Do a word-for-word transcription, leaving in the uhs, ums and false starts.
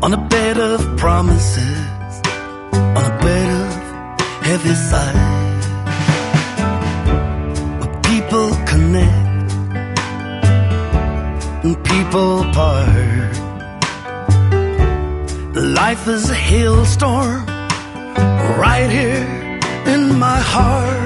on a bed of promises, on a bed of heavy sighs. Where people connect and people part. Life is a hailstorm right here in my heart.